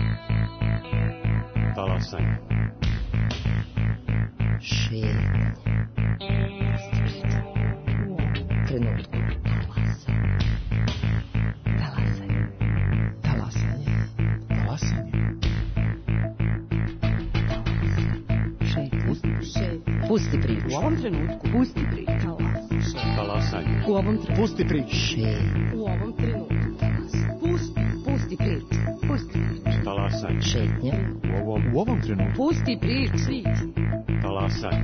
Talasanje. Šetnje. Trenutku. Talasanje. Talasanje. Talasanje. Šetnje. Pusti priču. U ovom trenutku. Pusti priču. Talasanje. U ovom trenutku. Pusti priču. Šetnje. U ovom trenutku. Pusti priču. Pusti priču. Talasanje. Šetnje. U ovom trenutku. Pusti priču. Talasanje.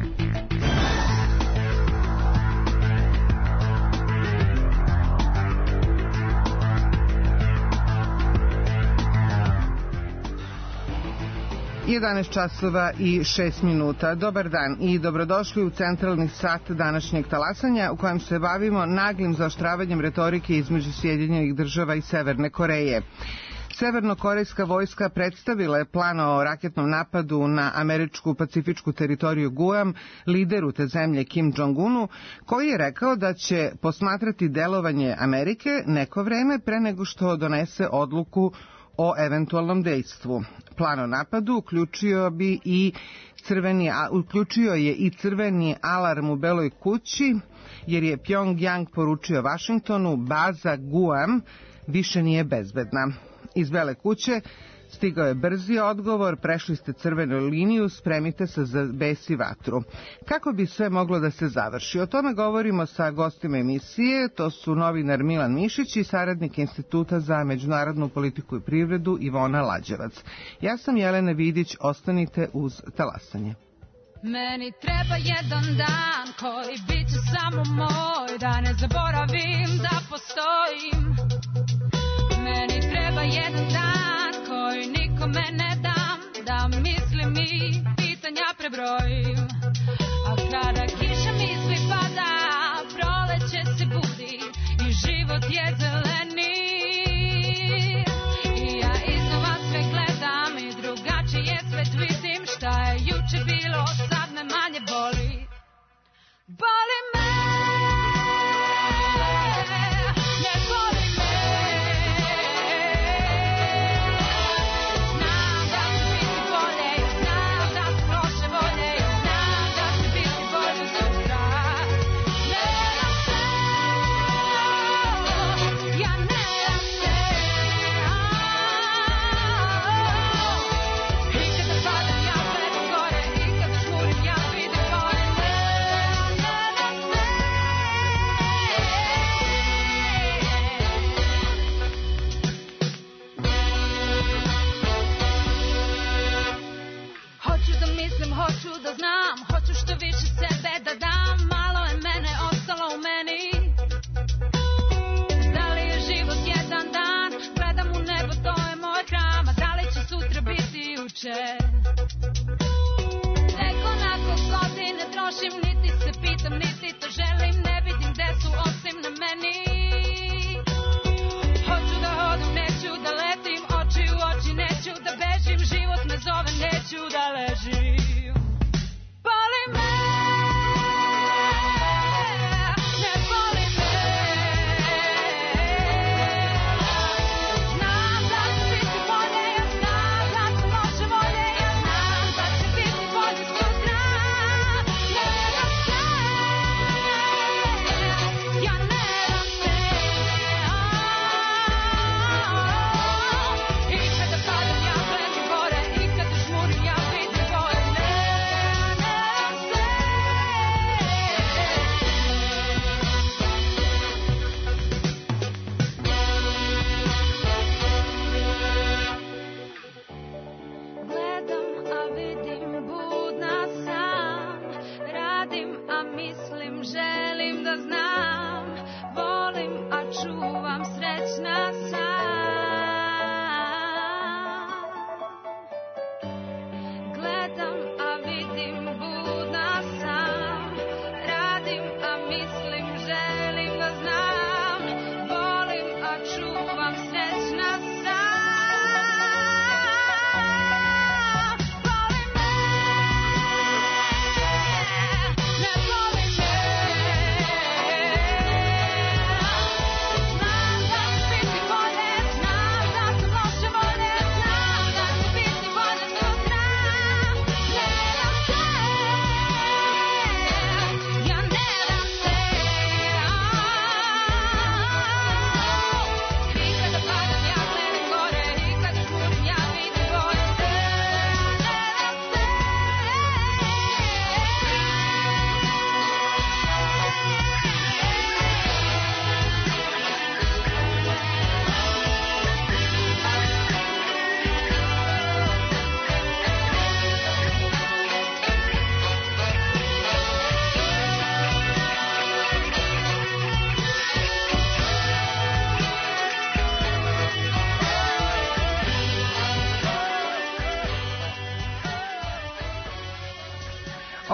časova i 6 minuta. Dobar dan i dobrodošli u centralni sat današnjeg talasanja u kojem se bavimo naglim zaoštravanjem retorike između Sjedinjenih država i Severne Koreje. Severnokorejska vojska predstavila je plan o raketnom napadu na američku pacifičku teritoriju Guam lideru te zemlje Kim Jong-unu, koji je rekao da će posmatrati delovanje Amerike neko vreme pre nego što donese odluku o eventualnom dejstvu. Plan o napadu uključio je i crveni alarm u Beloj kući, jer je Pyongyang poručio Vašingtonu baza Guam više nije bezbedna. Iz Bele kuće stigao je brzi odgovor, prešli ste crvenu liniju, spremite se za bes i vatru. Kako bi sve moglo da se završi? O tome govorimo sa gostima emisije, to su novinar Milan Mišić i saradnik Instituta za međunarodnu politiku i privredu Ivona Lađevac. Ja sam Jelena Vidić, ostanite uz talasanje. Meni treba jedan dan koji bit će samo moj, da ne zaboravim da postojim. Meni treba jedan dan koji nikome ne dam, da mislim i pitanja prebrojim. A kada kiša misli pada, proleće se budi i život je zeleni. I ja iznova sve gledam i drugačije svet vidim. Šta je juče bilo, sad me manje boli. Boli me. Znam da će biti bolje, znam da su loše volje.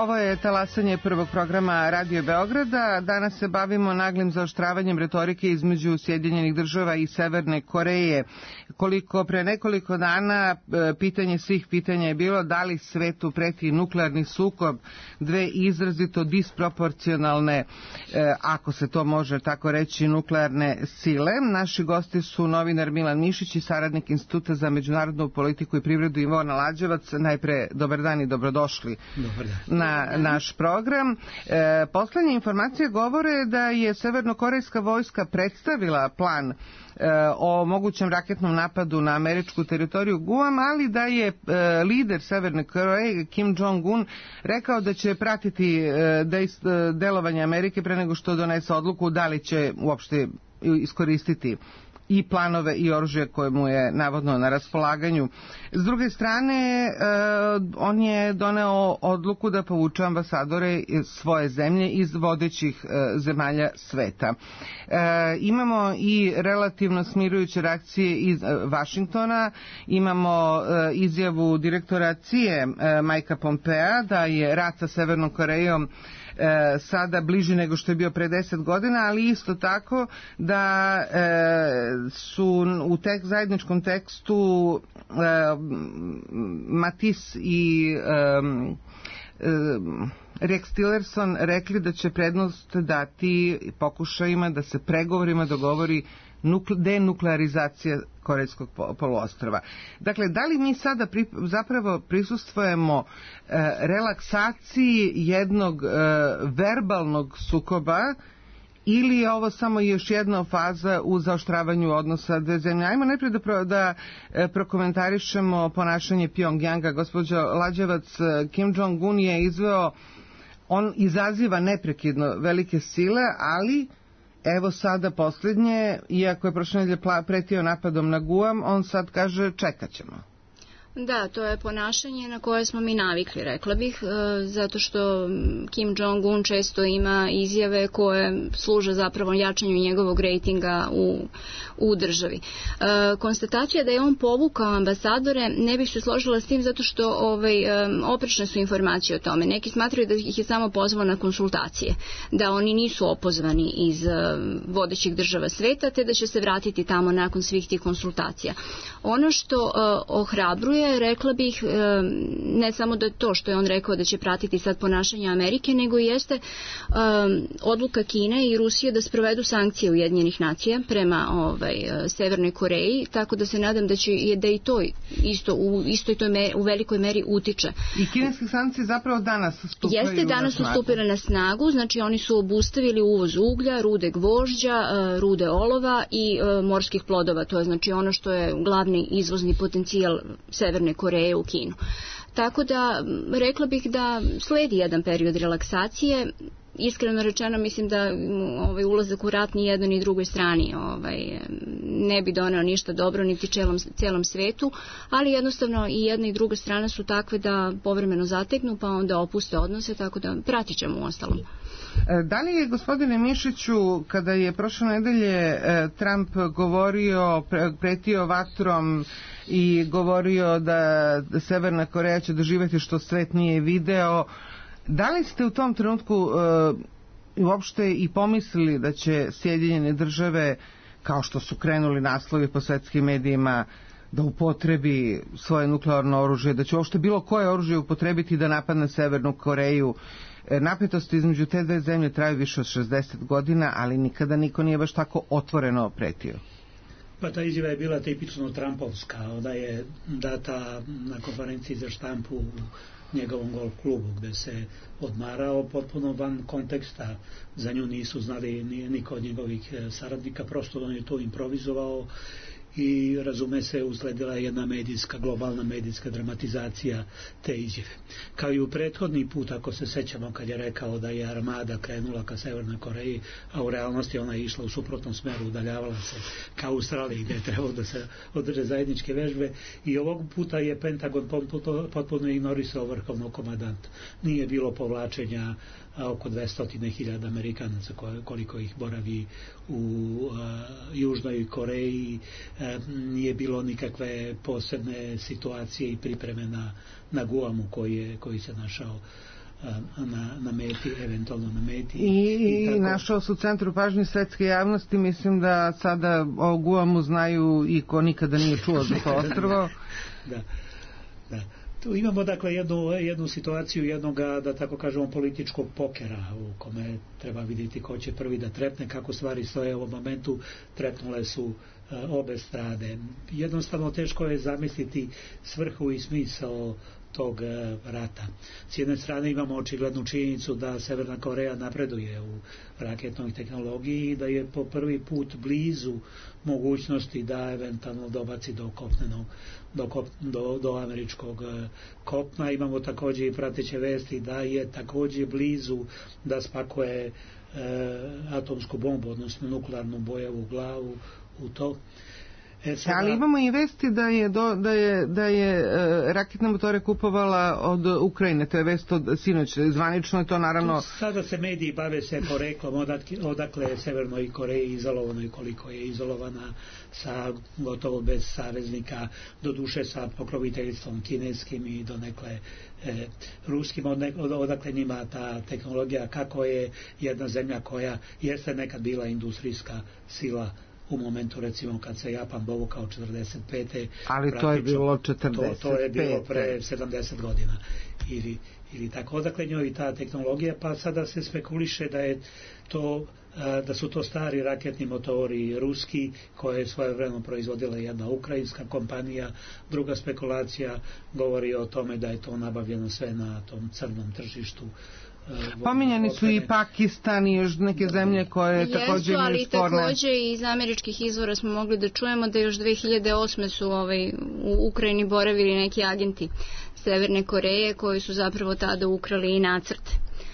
Ovo je talasanje prvog programa Radio Beograda. Danas se bavimo naglim zaoštravanjem retorike između Sjedinjenih država i Severne Koreje. Koliko pre nekoliko dana pitanje svih pitanja je bilo da li svetu preti nuklearni sukob dve izrazito disproporcionalne, ako se to može tako reći, nuklearne sile. Naši gosti su novinar Milan Mišić i saradnik Instituta za međunarodnu politiku i privredu Ivona Lađevac. Najpre dobar dan i dobrodošli na naš program. Poslednje informacije govore da je severnokorejska vojska predstavila plan o mogućem raketnom napadu na američku teritoriju Guam, ali da je lider Severne Koreje Kim Jong-un rekao da će pratiti delovanje Amerike pre nego što donese odluku da li će uopšte iskoristiti i planove i oružje koje mu je navodno na raspolaganju. S druge strane, on je doneo odluku da povuče ambasadore svoje zemlje iz vodećih zemalja sveta. Imamo i relativno smirujuće reakcije iz Vašingtona. Imamo izjavu direktora CIA Mikea Pompea da je rat sa Severnom Korejom sada bliži nego što je bio pre 10 godina, ali isto tako da su u zajedničkom tekstu Mattis i Rex Tillerson rekli da će prednost dati pokušajima da se pregovorima dogovori denuklearizacija Korejskog poluostrva. Dakle, da li mi sada zapravo prisustvujemo relaksaciji jednog verbalnog sukoba ili je ovo samo još jedna faza u zaoštravanju odnosa dve zemlje? Ajmo najprije da prokomentarišemo ponašanje Pyongyanga. Gospođo Lađevac, Kim Jong-un je on izaziva neprekidno velike sile, ali evo sada posljednje, iako je prošle nedelje pretio napadom na Guam, on sad kaže čekat ćemo. Da, to je ponašanje na koje smo mi navikli, rekla bih, zato što Kim Jong-un često ima izjave koje služe zapravo jačanju njegovog rejtinga u državi. Konstatacija da je on povukao ambasadore, ne bih se složila s tim zato što oprečne su informacije o tome. Neki smatraju da ih je samo pozvao na konsultacije, da oni nisu opozvani iz vodećih država sveta, te da će se vratiti tamo nakon svih tih konsultacija. Ono što ohrabruje, rekla bih, ne samo da to što je on rekao da će pratiti sad ponašanje Amerike, nego jeste odluka Kine i Rusije da sprovedu sankcije Ujedinjenih nacija prema Severnoj Koreji, tako da se nadam da će da i to u velikoj meri utiče. I kineske sankcije zapravo danas stupaju na snagu. Jeste, danas su stupile na snagu, znači oni su obustavili uvoz uglja, rude gvožđa, rude olova i morskih plodova, to je znači ono što je glavni izvozni potencijal Severne Koreje u Kinu. Tako da rekla bih da sledi jedan period relaksacije. Iskreno rečeno, mislim da ulazak u rat ni jednoj ni drugoj strani ne bi doneo ništa dobro niti celom svetu, ali jednostavno i jedna i druga strana su takve da povremeno zategnu pa onda opuste odnose, tako da pratit ćemo u ostalom. Da li je, gospodine Mišiću, kada je prošle nedelje Trump govorio, pretio vatrom i govorio da Severna Koreja će doživjeti što svet nije video, da li ste u tom trenutku uopšte i pomislili da će Sjedinjene države, kao što su krenuli naslovi po svetskim medijima, da upotrebi svoje nuklearno oružje, da će uopšte bilo koje oružje upotrebiti da napadne Severnu Koreju? Napetosti između te dve zemlje traju više od 60 godina, ali nikada niko nije baš tako otvoreno pretio. Pa ta izjava je bila tipično Trumpovska, da je data na konferenciji za štampu u njegovom golf klubu, gde se odmarao potpuno van konteksta. Za nju nisu znali niko od njegovih saradnika, prosto on je to improvizovao i razume se usledila jedna globalna medijska dramatizacija te izjave. Kao i u prethodni put, ako se sećamo, kad je rekao da je armada krenula ka Severnoj Koreji, a u realnosti ona je išla u suprotnom smeru, udaljavala se ka Australiji gde je trebalo da se održe zajedničke vežbe, i ovog puta je Pentagon potpuno ignorisao vrhovnog komandanta. Nije bilo povlačenja oko 200.000 Amerikanaca koliko ih boravi u Južnoj Koreji, nije bilo nikakve posebne situacije i pripreme na Guamu koji se našao na meti, eventualno na meti. I našao se u centru pažnje svetske javnosti, mislim da sada o Guamu znaju i ko nikada nije čuo za to ostrvo. Da. Tu imamo dakle jednu situaciju jednoga, da tako kažemo, političkog pokera u kome treba vidjeti ko će prvi da trepne, kako stvari stoje u ovom momentu. Trepnule su obe strane. Jednostavno teško je zamisliti svrhu i smisao tog rata. S jedne strane imamo očiglednu činjenicu da Severna Koreja napreduje u raketnoj tehnologiji i da je po prvi put blizu mogućnosti da eventualno dobaci do kopnenog do američkog kopna. Imamo također i prateće vesti da je također blizu da spakuje atomsku bombu, odnosno nuklearnu bojevu glavu u to. Ali imamo i vesti da je raketne motore kupovala od Ukrajine, to je vest od sinoć, zvanično je to naravno... Sada se mediji bave se poreklom odakle je Severnoj Koreji izolovano i koliko je izolovana, sa gotovo bez saveznika, doduše sa pokroviteljstvom kineskim i donekle ruskim, odakle njima ta tehnologija, kako je jedna zemlja koja jeste nekad bila industrijska sila u momentu, recimo, kad se Japan povukao 45. Ali to je bilo 45. To je bilo pre 70 godina. Ili tako, odakle njoj ta tehnologija, pa sada se spekuliše da je to, da su to stari raketni motori ruski, koje je svojevremeno proizvodila jedna ukrajinska kompanija. Druga spekulacija govori o tome da je to nabavljeno sve na tom crnom tržištu. Pominjani su i Pakistan i još neke zemlje koje također imaju ali sporne. Također iz američkih izvora smo mogli da čujemo da još 2008. su u Ukrajini boravili neki agenti Severne Koreje koji su zapravo tada ukrali i nacrte.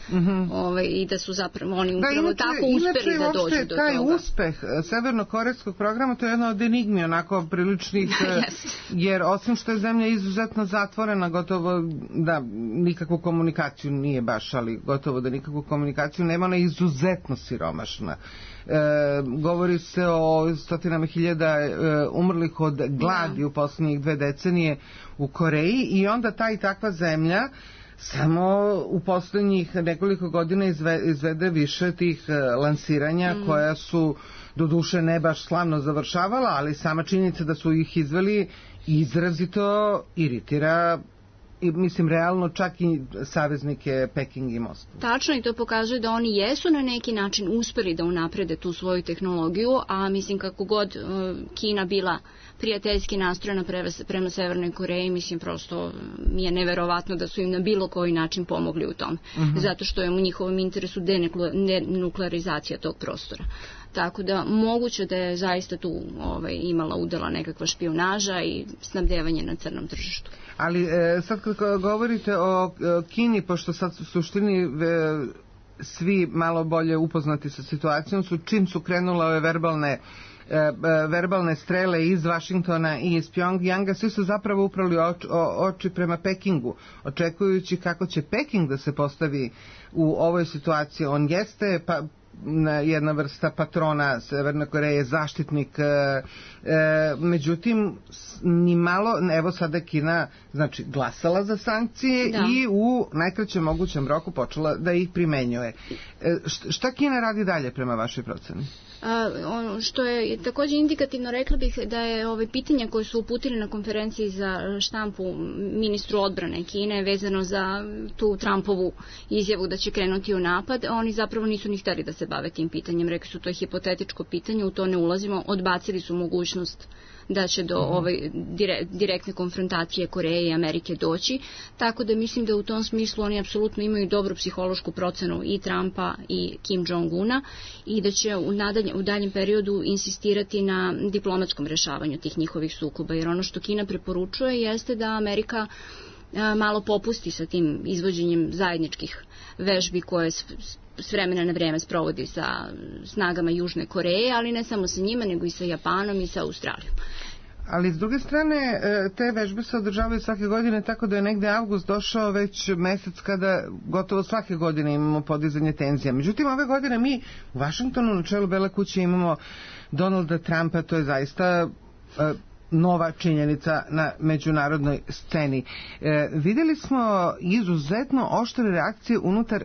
I da su zapravo oni upravo tako uspeli da dođu do toga. Taj uspeh severnokorejskog programa, to je jedna od enigmi onako priličnih, jer osim što je zemlja izuzetno zatvorena, gotovo da nikakvu komunikaciju nije baš, ali gotovo da nikakvu komunikaciju nema, ona je izuzetno siromašna. Govori se o stotinama hiljada umrlih od gladi u posljednjih 2 decenije u Koreji i onda ta i takva zemlja samo u posljednjih nekoliko godina izvede više tih lansiranja koja su doduše ne baš slavno završavala, ali sama činjenica da su ih izveli izrazito iritira i mislim realno čak i saveznike Peking i Moskvu. Tačno, i to pokazuje da oni jesu na neki način uspeli da unaprede tu svoju tehnologiju, a mislim kako god Kina bila prijateljski nastrojena prema Severnoj Koreji, mislim prosto mi je neverovatno da su im na bilo koji način pomogli u tom. Zato što je u njihovom interesu denuklearizacija tog prostora. Tako da moguće da je zaista tu imala udela nekakva špijunaža i snabdevanje na crnom tržištu. Ali sad kad govorite o Kini, pošto sad u suštini svi malo bolje upoznati sa situacijom su, čim su krenule ove verbalne strele iz Vašingtona i iz Pjongjanga, svi su zapravo uprali oči prema Pekingu, očekujući kako će Peking da se postavi u ovoj situaciji. On jeste jedna vrsta patrona Severne Koreje, zaštitnik, međutim ni malo, evo sada Kina znači glasala za sankcije i u najkraćem mogućem roku počela da ih primenjuje. Šta Kina radi dalje prema vašoj proceni? Ono što je također indikativno, rekla bih da je pitanja koje su uputili na konferenciji za štampu ministru odbrane Kine vezano za tu Trumpovu izjavu da će krenuti u napad, oni zapravo nisu ni htjeli da se bave tim pitanjem, rekli su to je hipotetičko pitanje, u to ne ulazimo, odbacili su mogućnost da će do direktne konfrontacije Koreje i Amerike doći, tako da mislim da u tom smislu oni apsolutno imaju dobru psihološku procenu i Trumpa i Kim Jong-una i da će u daljem periodu insistirati na diplomatskom rešavanju tih njihovih sukoba, jer ono što Kina preporučuje jeste da Amerika malo popusti sa tim izvođenjem zajedničkih vežbi koje s vremena na vrijeme sprovodi sa snagama Južne Koreje, ali ne samo sa njima, nego i sa Japanom i sa Australijom. Ali s druge strane, te vežbe se održavaju svake godine, tako da je negde avgust došao već mesec kada gotovo svake godine imamo podizanje tenzija. Međutim, ove godine mi u Vašingtonu na čelu Bele kuće imamo Donalda Trumpa, to je zaista nova činjenica na međunarodnoj sceni. Vidjeli smo izuzetno oštre reakcije unutar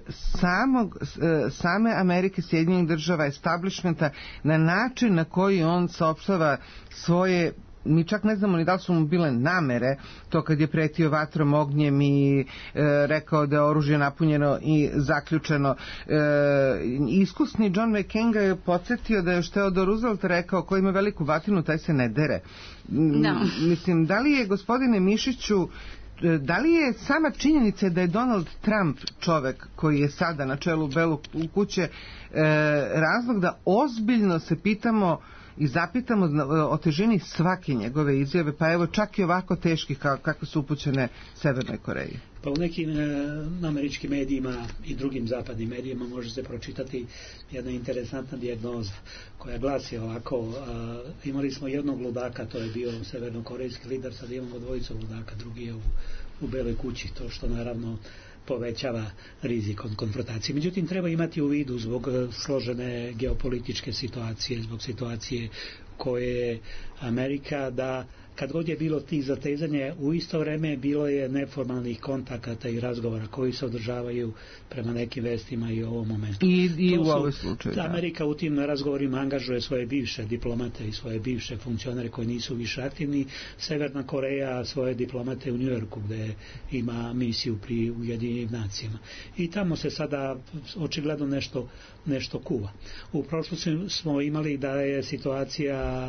same Amerike, Sjedinjenih država, establishmenta na način na koji on saopštava svoje, mi čak ne znamo ni da li su mu bile namere, to kad je pretio vatrom, ognjem i rekao da je oružje napunjeno i zaključeno. Iskusni John McCain ga je podsjetio da je još Theodore Roosevelt rekao, ko ima veliku vatinu, taj se ne dere. Da. Mislim, da li je, gospodine Mišiću, da li je sama činjenica da je Donald Trump čovek koji je sada na čelu Bele kuće razlog da ozbiljno se pitamo i zapitamo o težini svake njegove izjave, pa evo čak i ovako teških kako su upućene Severnoj Koreji? Pa u nekim američkim medijima i drugim zapadnim medijima može se pročitati jedna interesantna dijagnoza koja glasi ovako: imali smo jednog ludaka, to je bio severnokorejski lider, sad imamo dvojicu ludaka, drugi je u Beloj kući, to što naravno povećava rizik od konfrontacije. Međutim, treba imati u vidu zbog složene geopolitičke situacije, zbog situacije koje je Amerika, da kad god je bilo tih zatezanja, u isto vreme bilo je neformalnih kontakata i razgovora koji se održavaju prema nekim vestima i u ovom momentu. I u ovoj slučaju. Amerika u tim razgovorima angažuje svoje bivše diplomate i svoje bivše funkcionere koji nisu više aktivni. Severna Koreja svoje diplomate u Njujorku gde ima misiju pri Ujedinjenim nacijama. I tamo se sada očigledno nešto kuva. U prošlosti smo imali da je situacija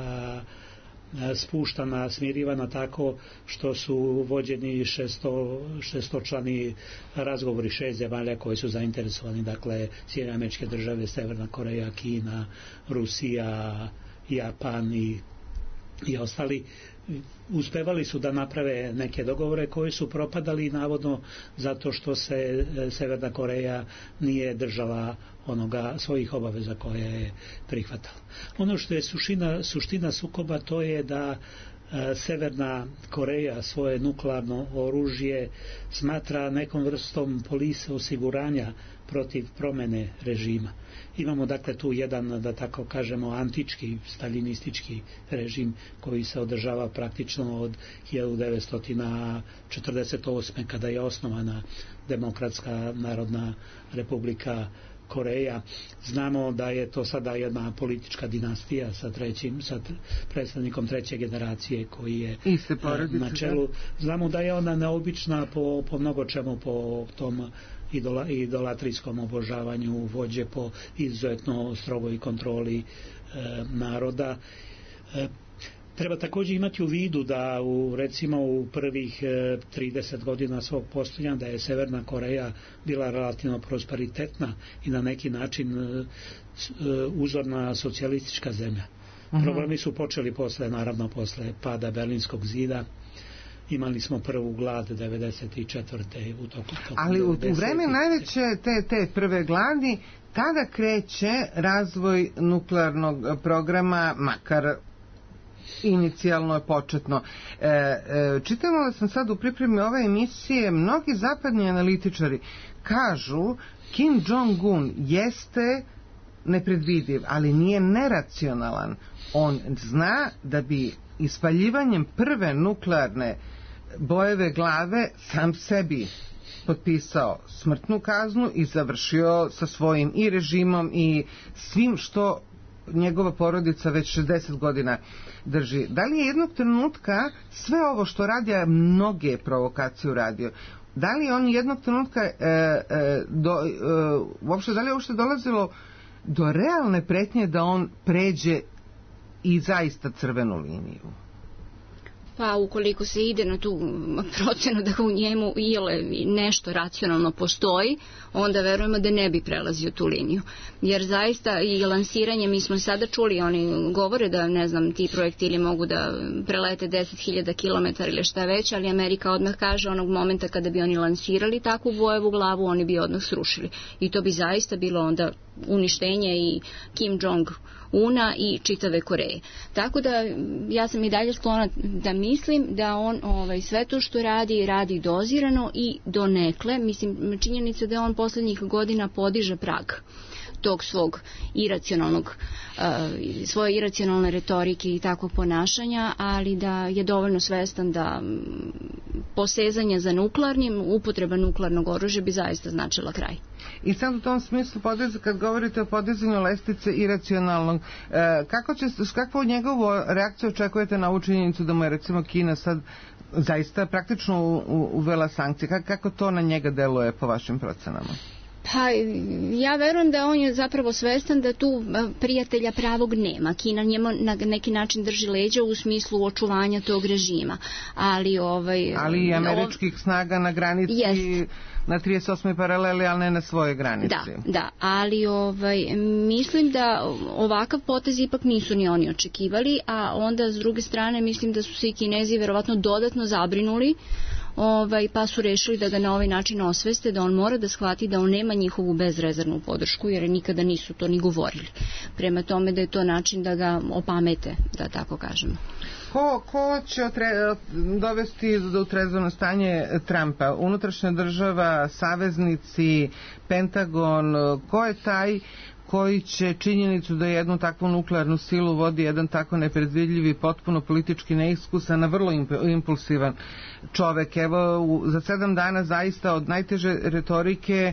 spuštana, smirivana tako što su vođeni šestočlani razgovori 6 zemalja koji su zainteresovani, dakle Sjedinjene Američke Države, Severna Koreja, Kina, Rusija, Japan i ostali. Uspevali su da naprave neke dogovore koji su propadali navodno zato što se Severna Koreja nije držala onoga svojih obaveza koje je prihvatala. Ono što je suština sukoba, to je da Severna Koreja svoje nuklearno oružje smatra nekom vrstom polise osiguranja protiv promene režima. Imamo dakle tu jedan, da tako kažemo, antički, staljinistički režim koji se održava praktično od 1948. kada je osnovana Demokratska narodna republika Koreja. Znamo da je to sada jedna politička dinastija sa predstavnikom treće generacije koji je na čelu. Znamo da je ona neobična po mnogo čemu, po tom idolatrijskom obožavanju vođe, po izuzetno strogoj kontroli naroda. Treba također imati u vidu da recimo u prvih 30 godina svog postojanja da je Severna Koreja bila relativno prosperitetna i na neki način uzorna socijalistička zemlja. Problemi su počeli posle pada Berlinskog zida. Imali smo prvu glad 94. u toku. Ali u vreme najveće te prve gladi tada kreće razvoj nuklearnog programa, makar inicijalno je početno. Čitala sam sad u pripremi ove emisije, mnogi zapadni analitičari kažu Kim Jong-un jeste nepredvidiv, ali nije neracionalan. On zna da bi ispaljivanjem prve nuklearne bojeve glave sam sebi potpisao smrtnu kaznu i završio sa svojim i režimom i svim što njegova porodica već 60 godina drži. Da li je jednog trenutka sve ovo što radi, a mnoge provokacije uradio, da li on jednog trenutka uopšte, da li je uopšte dolazilo do realne pretnje da on pređe i zaista crvenu liniju? Pa ukoliko se ide na tu procenu da u njemu ile nešto racionalno postoji, onda verujemo da ne bi prelazio tu liniju. Jer zaista i lansiranje, mi smo sada čuli, oni govore da, ne znam, ti projektili mogu da prelete 10.000 km ili šta već, ali Amerika odmah kaže onog momenta kada bi oni lansirali takvu bojevu glavu, oni bi odmah srušili. I to bi zaista bilo onda uništenje i Kim Jong-una i čitave Koreje. Tako da ja sam i dalje sklona da mislim da on sve to što radi dozirano i donekle. Mislim, činjenica da on poslednjih godina podiže prag tog svog iracionalnog, svoje iracionalne retorike i takvog ponašanja, ali da je dovoljno svestan da posezanje za nuklearnim, upotreba nuklearnog oružja bi zaista značila kraj. I sad u tom smislu, kad govorite o podizanju lestvice iracionalnog, kakvu njegovu reakciju očekujete na ovu činjenicu da mu je recimo Kina sad zaista praktično uvela sankcije? Kako to na njega deluje po vašim procenama? Pa ja verujem da on je zapravo svestan da tu prijatelja pravog nema. Kina njemu na neki način drži leđa u smislu očuvanja tog režima. Ali i američkih snaga na granici, jest, na 38. paraleli, ali ne na svojoj granici. Da, ali mislim da ovakav potez ipak nisu ni oni očekivali, a onda s druge strane mislim da su se i Kinezi verovatno dodatno zabrinuli, pa su rešili da ga na ovaj način osveste, da on mora da shvati da on nema njihovu bezrezervnu podršku, jer nikada nisu to ni govorili. Prema tome da je to način da ga opamete, da tako kažemo. Ko će dovesti do utrezveno stanje Trumpa? Unutrašnja država, saveznici, Pentagon, ko je taj koji će činjenicu da jednu takvu nuklearnu silu vodi jedan tako nepredvidljivi, potpuno politički neiskusan, a vrlo impulsivan čovek. Evo, za 7 dana zaista od najteže retorike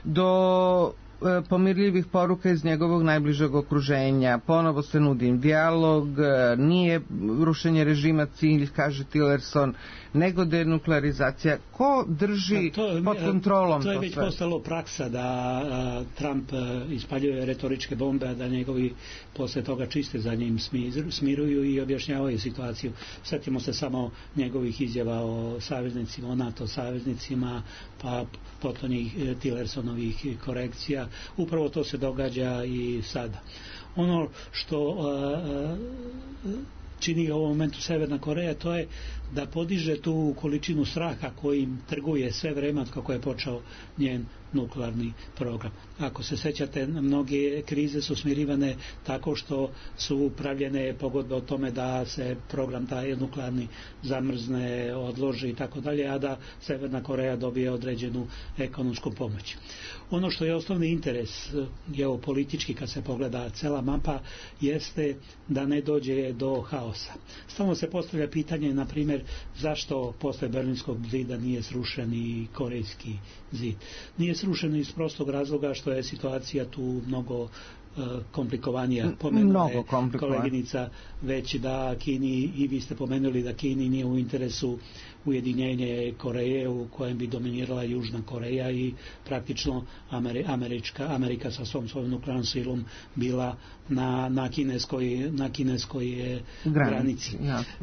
do pomirljivih poruka iz njegovog najbližeg okruženja. Ponovo se nudi im dijalog, nije rušenje režima cilj, kaže Tillerson, nego denuklearizacija. Ko drži pod kontrolom to sve? To je već postalo praksa da Trump ispaljuje retoričke bombe, a da njegovi posle toga čiste za njim smiruju i objašnjavaju situaciju. Sjetimo se samo njegovih izjava o saveznicima, o NATO saveznicima, pa potonjih Tillersonovih korekcija. Upravo to se događa i sada. Ono što čini u ovom momentu Severna Koreja, to je da podiže tu količinu straha kojim trguje sve vreme od kako je počeo njen nuklearni program. Ako se sećate, mnoge krize su smirivane tako što su pravljene pogodbe o tome da se program taj nuklearni zamrzne, odloži i tako dalje, a da Severna Koreja dobije određenu ekonomsku pomoć. Ono što je osnovni interes geopolitički kad se pogleda cela mapa jeste da ne dođe do haosa. Stalno se postavlja pitanje, na primjer, zašto posle Berlinskog zida nije srušen i Korejski zid. Nije srušen iz prostog razloga što je situacija tu mnogo komplikovanija. Pomenula je koleginica već da Kini, i vi ste pomenuli da Kini nije u interesu ujedinjenje Koreje u kojem bi dominirala Južna Koreja i praktično Amerika sa svojom nuklearnom silom bila na kineskoj granici.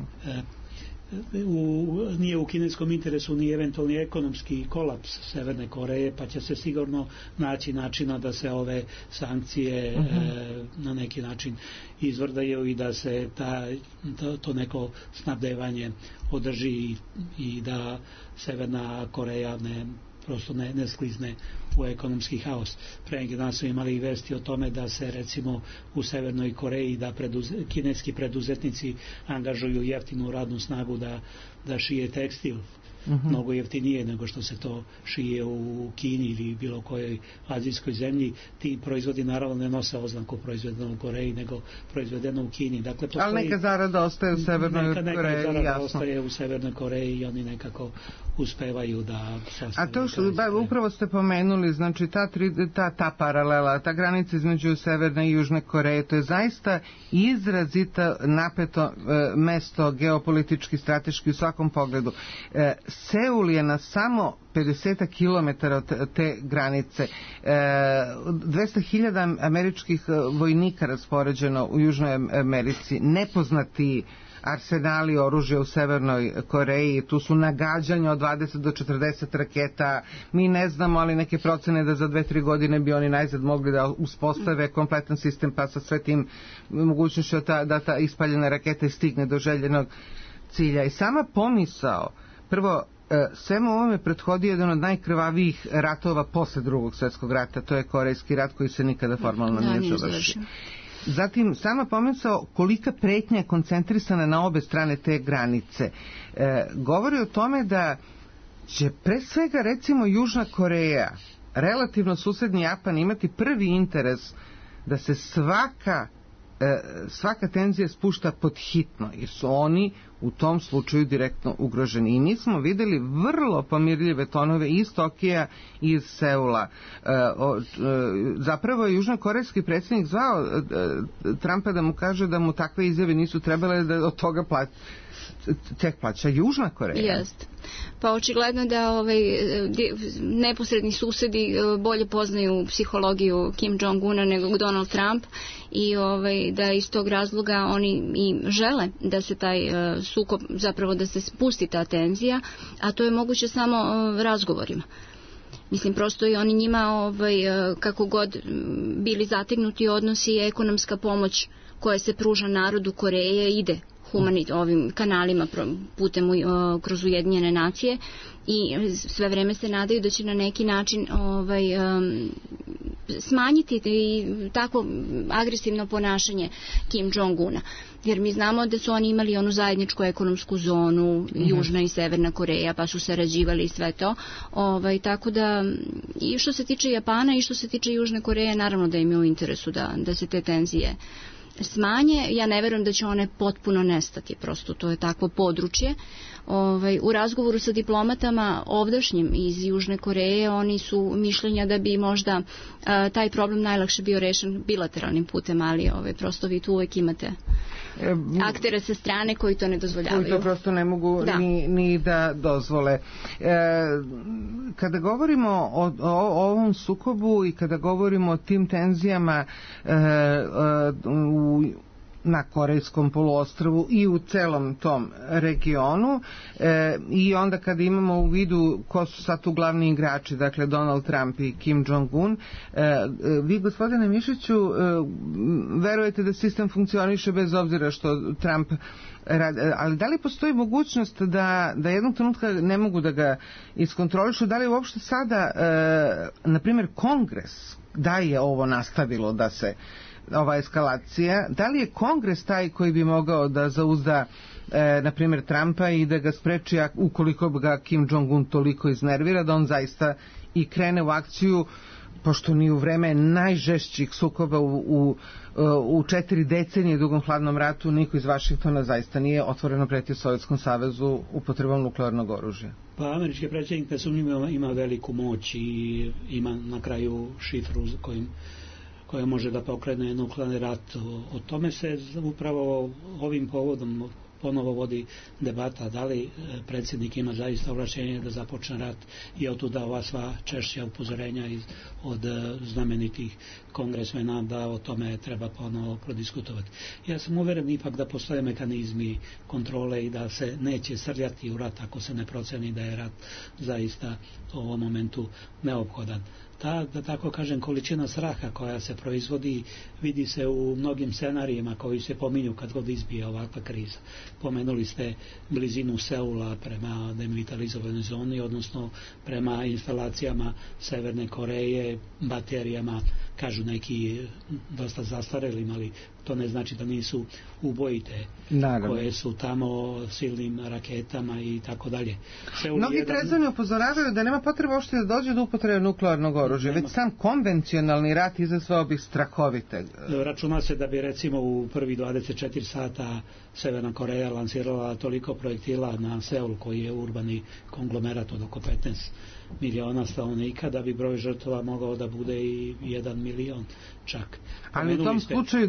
Nije u kineskom interesu ni eventualni ekonomski kolaps Severne Koreje, pa će se sigurno naći načina da se ove sankcije na neki način izvrdaju i da se to neko snabdevanje održi i da Severna Koreja prosto ne sklizne u ekonomski haos. Pre neki dan su imali vesti o tome da se recimo u Severnoj Koreji da kineski preduzetnici angažuju jeftinu radnu snagu da šije tekstil mnogo jeftinije nego što se to šije u Kini ili bilo kojoj azijskoj zemlji. Ti proizvodi naravno ne nose oznaku proizvedeno u Koreji, nego proizvedeno u Kini. Dakle, ali neka zarada ostaje u Severnoj Koreji. Neka zarada ostaje u Severnoj Koreji i oni nekako uspevaju da A to što upravo ste pomenuli, znači ta paralela, ta granica između Severne i Južne Koreje, to je zaista izrazito napeto mesto geopolitički, strateški u svakom pogledu. Seul je na samo 50 km od te granice. 200.000 američkih vojnika raspoređeno u Južnoj Americi, nepoznati arsenali oružja u Severnoj Koreji, tu su nagađanja od 20 do 40 raketa, mi ne znamo, ali neke procene da za 2-3 godine bi oni najzad mogli da uspostave kompletan sistem, pa sa sve tim mogućnošću da ta ispaljena raketa stigne do željenog cilja. I sama pomisao, prvo, svemu ovome prethodio jedan od najkrvavijih ratova posle Drugog svjetskog rata, to je Korejski rat koji se nikada formalno nije završio. Zatim, sama pomisao kolika pretnja je koncentrisana na obe strane te granice. Govori o tome da će pre svega recimo Južna Koreja relativno susedni Japan imati prvi interes da se svaka tenzija spušta pod hitno, jer su oni u tom slučaju direktno ugroženi. I mi smo videli vrlo pomirljive tonove iz Tokija i iz Seula. Zapravo je južnokorejski predsjednik zvao Trumpa da mu kaže da mu takve izjave nisu trebale, da od toga tek plaća Južna Koreja. Jest. Pa očigledno da neposredni susedi bolje poznaju psihologiju Kim Jong-una nego Donald Trump i da iz tog razloga oni i žele da se taj sukob, zapravo da se spusti ta tenzija, a to je moguće samo razgovorima. Mislim, prosto i oni njima, kako god bili zategnuti odnosi, ekonomska pomoć koja se pruža narodu Koreje ide ovim kanalima putem kroz Ujedinjene nacije i sve vreme se nadaju da će na neki način smanjiti i tako agresivno ponašanje Kim Jong-una. Jer mi znamo da su oni imali onu zajedničku ekonomsku zonu, Južna i Severna Koreja, pa su sarađivali i sve to. Tako da i što se tiče Japana i što se tiče Južne Koreje, naravno da im je u interesu da se te tenzije smanje. Ja ne verujem da će one potpuno nestati, prosto to je takvo područje. U razgovoru sa diplomatama ovdašnjim iz Južne Koreje, oni su mišljenja da bi možda taj problem najlakše bio rešen bilateralnim putem, ali prosto vi tu uvek imate aktere sa strane koji to ne dozvoljavaju. Koji to prosto ne mogu ni da dozvole. Kada govorimo o ovom sukobu i kada govorimo o tim tenzijama na Korejskom poluostrvu i u celom tom regionu i onda kada imamo u vidu ko su sad tu glavni igrači, dakle Donald Trump i Kim Jong-un, vi, gospodine Mišiću, verujete da sistem funkcioniše bez obzira što Trump radi, ali da li postoji mogućnost da jednog trenutka ne mogu da ga iskontrolišu, da li uopšte sada na primjer Kongres da je ovo nastavilo da se ova eskalacija, da li je Kongres taj koji bi mogao da zauzda na primjer Trumpa i da ga spreči ukoliko ga Kim Jong-un toliko iznervira da on zaista i krene u akciju, pošto ni u vreme najžešćih sukoba u 4 decenije dugom hladnom ratu niko iz Vašingtona zaista nije otvoreno pretio Sovjetskom savezu upotrebom nuklearnog oružja. Pa američki predsjednik nesumnjivo ima veliku moć i ima na kraju šifru koja može da pokrene nuklearni rat. O tome se upravo ovim povodom ponovo vodi debata da li predsjednik ima zaista ovlašćenje da započne rat i otuda ova sva češća upozorenja od znamenitih kongresmena da o tome treba ponovo prodiskutovati. Ja sam uveren ipak da postoje mehanizmi kontrole i da se neće srljati u rat ako se ne proceni da je rat zaista u ovom momentu neophodan. Da tako kažem, količina straha koja se proizvodi vidi se u mnogim scenarijima koji se pominju kad god izbije ovakva kriza. Pomenuli ste blizinu Seula prema demilitarizovanoj zoni, odnosno prema instalacijama Severne Koreje, baterijama, kažu neki dosta zastarelim, ali to ne znači da nisu ubojite, koje su tamo silnim raketama i tako dalje. Mnogi trezveni upozoravaju da nema potrebe uopšte da dođe do upotrebe nuklearnog oružja, već sam konvencionalni rat izazvao bi strahovite. Računa se da bi recimo u prvi 24 sata Severna Koreja lansirala toliko projektila na Seul, koji je urbani konglomerat od oko 15 miliona stanovnika, da bi broj žrtava mogao da bude i 1 milion čak. Ali u tom slučaju,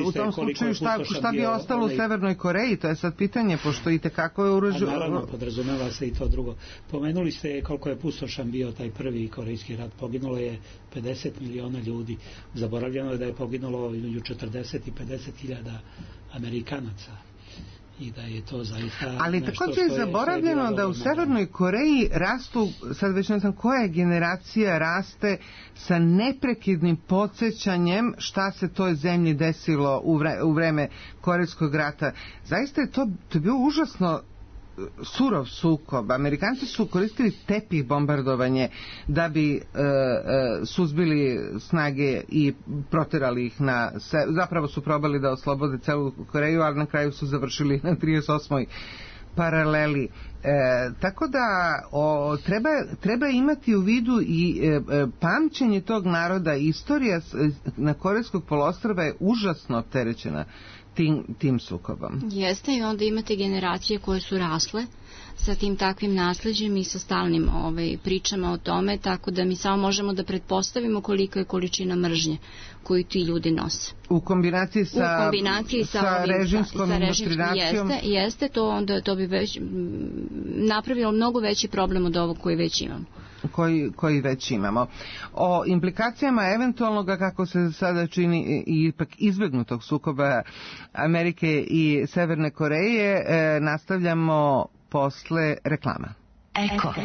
šta bi ostalo u Severnoj Koreji? To je sad pitanje, pošto i tekako je oružje. Naravno, podrazumeva se i to drugo. Pomenuli ste koliko je pustošan bio taj prvi korejski rat. Poginulo je 50 miliona ljudi. Zaboravljeno je da je poginulo između 40 i 50 hiljada Amerikanaca. I da je to zaista. Ali također je zaboravljeno da u Severnoj Koreji rastu, sad već ne znam koja generacija raste sa neprekidnim podsjećanjem šta se toj zemlji desilo u vreme Korejskog rata. Zaista je to bio užasno surov sukob. Amerikanci su koristili tepih bombardovanje da bi suzbili snage i proterali ih zapravo su probali da oslobode celu Koreju, ali na kraju su završili na 38. paraleli. Tako da treba imati u vidu i pamćenje tog naroda. Istorija na Korejskog poluostrva je užasno opterećena tim sukobom. Jeste, i onda imate generacije koje su rasle sa tim takvim nasleđem i sa stalnim pričama o tome, tako da mi samo možemo da pretpostavimo kolika je količina mržnje koju ti ljudi nose. U kombinaciji sa režimskom indoktrinacijom. Jeste, to bi već napravilo mnogo veći problem od ovog koji već imamo. Koji već imamo. O implikacijama eventualnog, kako se sada čini, ipak izbegnutog sukoba Amerike i Severne Koreje, nastavljamo posle reklama. Eko.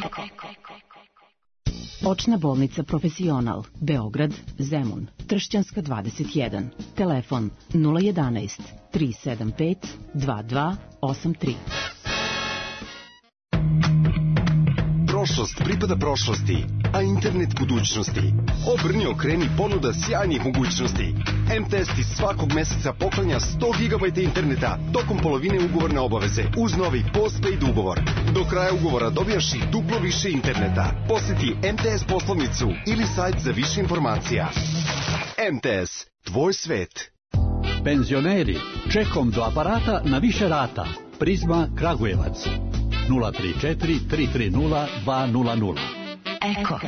Očna bolnica Profesional, Beograd, Zemun, Tršćanska 21, telefon 011 375 2283. Prošlost pripada prošlosti, a internet budućnosti. Obrni, okreni, ponuda sjajnih mogućnosti. MTS ti svakog meseca poklanja 100 GB interneta tokom polovine ugovorne obaveze uz novi postpaid ugovor. Do kraja ugovora dobijaš i duplo više interneta. Posjeti MTS poslovnicu ili sajt za više informacija. MTS, tvoj svet. Penzioneri, čekom do aparata na više rata. Prizma Kragujevac. 034 330 200. Eko.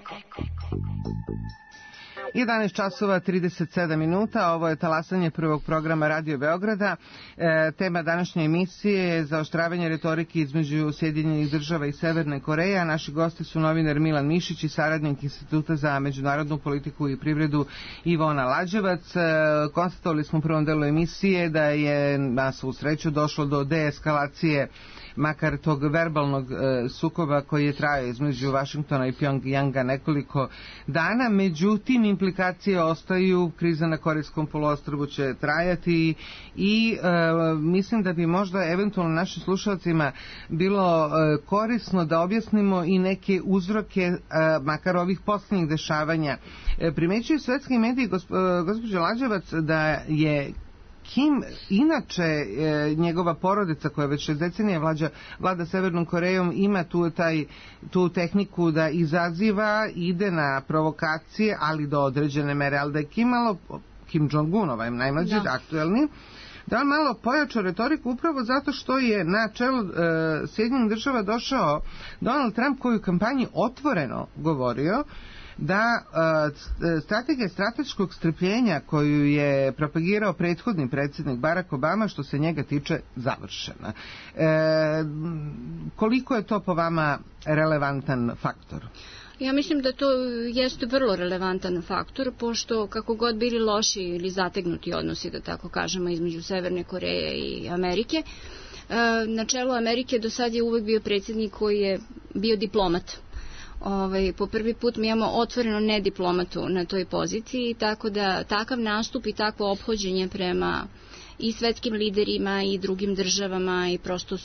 11 časova 37 minuta, ovo je talasanje prvog programa Radio Beograda. Tema današnje emisije je zaoštravanje retorike između Sjedinjenih država i Severne Koreje, a naši gosti su novinar Milan Mišić i saradnik Instituta za međunarodnu politiku i privredu Ivona Lađevac. Konstatovali smo u prvom delu emisije da je na svu sreću došlo do deeskalacije makar tog verbalnog sukoba koji je trajao između Vašingtona i Pjongjanga nekoliko dana. Međutim, implikacije ostaju, kriza na Korejskom poluostrvu će trajati i mislim da bi možda eventualno našim slušalcima bilo korisno da objasnimo i neke uzroke makar ovih posljednjih dešavanja. Primećuju svetski mediji, gospođo Lađevac, da je Kim, inače njegova porodica koja već 6 decenija vlada Severnom Korejom, ima tu tehniku da izaziva, ide na provokacije, ali do određene mere, ali da je Kim Jong-un, ovaj najmlađi, aktuelni, da on malo pojačao retoriku upravo zato što je na čelu Sjedinjenih država došao Donald Trump, koji u kampanji otvoreno govorio da strategija strateškog strpljenja koju je propagirao prethodni predsjednik Barack Obama, što se njega tiče, završena. Koliko je to po vama relevantan faktor? Ja mislim da to jeste vrlo relevantan faktor, pošto kako god bili loši ili zategnuti odnosi, da tako kažemo, između Severne Koreje i Amerike, na čelu Amerike do sad je uvek bio predsjednik koji je bio diplomat. Po prvi put mi imamo otvoreno nediplomatu na toj poziciji, tako da takav nastup i takvo ophođenje prema i svetskim liderima i drugim državama i prosto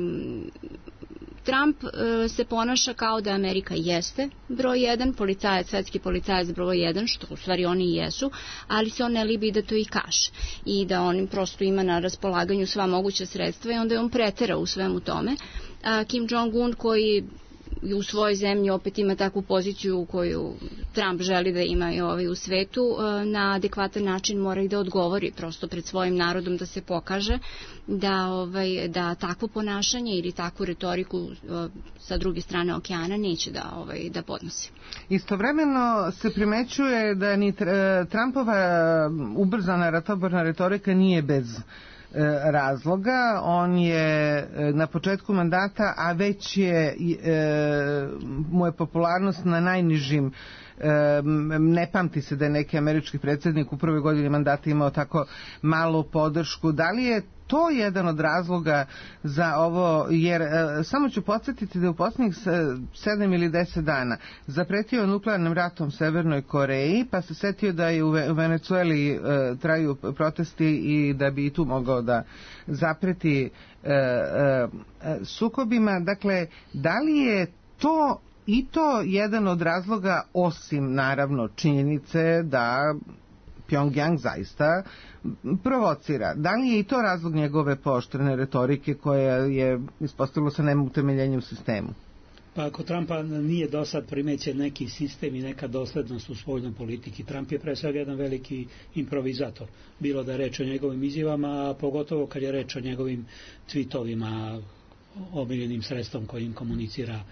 Trump se ponaša kao da Amerika jeste broj 1, policajac, svetski policajac broj 1, što u stvari oni i jesu, ali se on ne libi da to i kaže i da on prosto ima na raspolaganju sva moguća sredstva i onda je on pretera u svemu tome. Kim Jong-un, koji u svojoj zemlji opet ima takvu poziciju koju Trump želi da ima i u svetu, na adekvatan način mora i da odgovori prosto pred svojim narodom, da se pokaže da takvo ponašanje ili takvu retoriku sa druge strane okeana neće da podnosi. Istovremeno se primećuje da ni Trumpova ubrzana ratoborna retorika nije bez razloga. On je na početku mandata, a već mu je popularnost na najnižim, ne pamti se da je neki američki predsjednik u prvoj godini mandata imao tako malu podršku. Da li je to jedan od razloga za ovo, jer samo ću podsjetiti da u posljednjih 7 ili 10 dana zapretio nuklearnim ratom Severnoj Koreji, pa se setio da je u Venecueli traju protesti i da bi i tu mogao da zapreti sukobima. Dakle, da li je to jedan od razloga, osim naravno činjenice da Pyongyang zaista provocira. Da li je i to razlog njegove pooštrene retorike koja je ispostavilo se nema utemeljenja u sistemu? Pa ako Trumpa nije do sad primećen neki sistem i neka doslednost u spoljnoj politiki, Trump je pre svega jedan veliki improvizator. Bilo da je reč o njegovim izjavama, a pogotovo kad je reč o njegovim tweetovima, omiljenim sredstvom kojim komunicira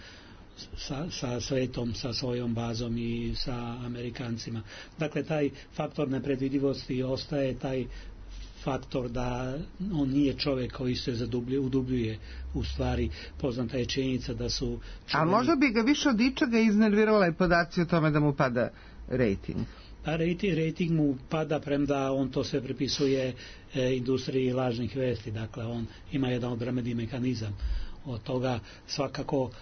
sa svetom, sa svojom bazom i sa Amerikancima. Dakle, taj faktor nepredvidivosti ostaje, taj faktor da on nije čovjek koji se udubljuje u stvari. Poznata je činjenica da su... A možda bi ga više od ičega iznervirala i podaci o tome da mu pada rejting? A rejting mu pada, premda on to sve pripisuje industriji lažnih vesti. Dakle, on ima jedan odbrambeni mehanizam. Od toga svakako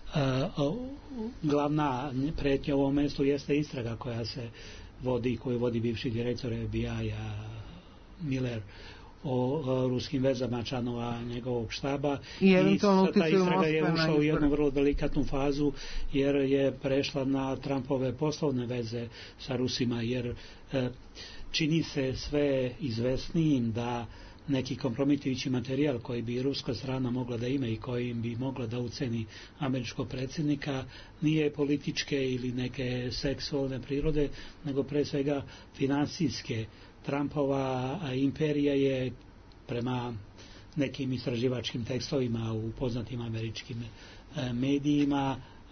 glavna pretnja u ovom mjestu jeste istraga koja se vodi, koju vodi bivši direktor FBI-a Miller o ruskim vezama članova njegovog štaba i ta istraga je ušla u jednu vrlo delikatnu fazu jer je prešla na Trumpove poslovne veze sa Rusima, jer čini se sve izvesnijim da neki kompromitujući materijal koji bi ruska strana mogla da ima i kojim bi mogla da uceni američkog predsjednika nije političke ili neke seksualne prirode, nego pre svega financijske. Trumpova imperija je prema nekim istraživačkim tekstovima u poznatim američkim medijima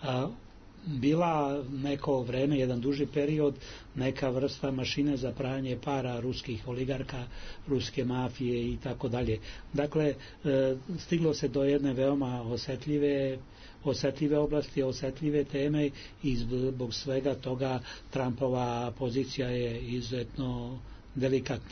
bila neko vreme, jedan duži period, neka vrsta mašine za pranje para ruskih oligarka, ruske mafije i tako dalje. Dakle, stiglo se do jedne veoma osetljive oblasti, osetljive teme i zbog svega toga Trumpova pozicija je izuzetno delikatna.